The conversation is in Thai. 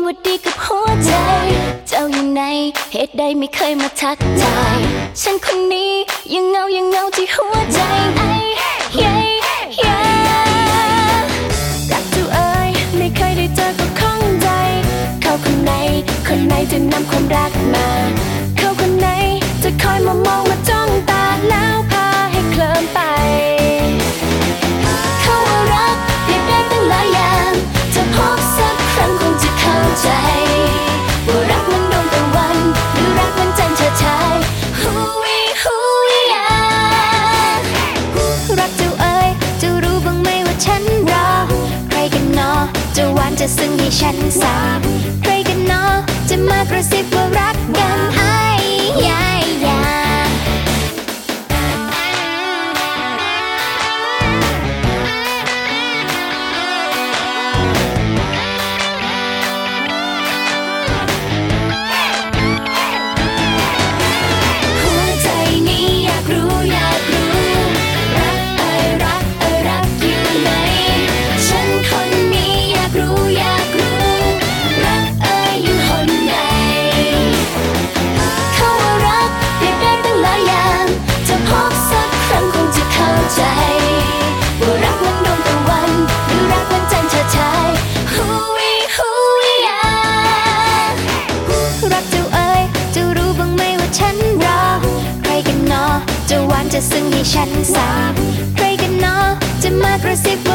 ว่าดีกับหัวใจเจ้าอยู่ไหนเหตุใดไม่เคยมาทักทายฉันคนนี้ยังเงาที่หัวใจไอ้เย้เย้รักเจ้าเอ๋ยไม่เคยได้เจอก็ข้องใจเขาคนไหนจะนำความรักมาเขาคนไหนจะคอยมองมาจ้องตาแล้วพาให้เคลิ้มไปเขาว่ารักเปลี่ยนแปลงตั้งหลายอย่างจะพบสักครั้งคงจะเข้าใจว่ารักมันดวงตะวันหรือรักมันจันทร์เฉิดฉายฮูวิยารักเจ้าเอ๋ยเจ้ารู้บ้างไหมว่าฉันรอใครกันเนาะจะหวานจะซึ้งให้ฉันสาบใครกันเนาะจะมากระซิบว่ารักกันไอ้ยายาหัวใจนี้อยากรู้รักอยู่ไหนฉันคนนี้อยากรู้รักอยู่หนใดเขาว่ารักเปลี่ยนแปลงตั้งหลายอย่างจะพบสักครั้งคงจะเข้าใจว่ารักมันดวงตะวันหรือรักมันจันทร์เฉิดฉายฮูวิยารักเจ้าเอ๋ยเจ้ารู้บ้างไหมว่าฉันรอใครกันเนาะจะหวานจะซึ้งให้ฉันสาบใครกันเนาะจะมากระซิบ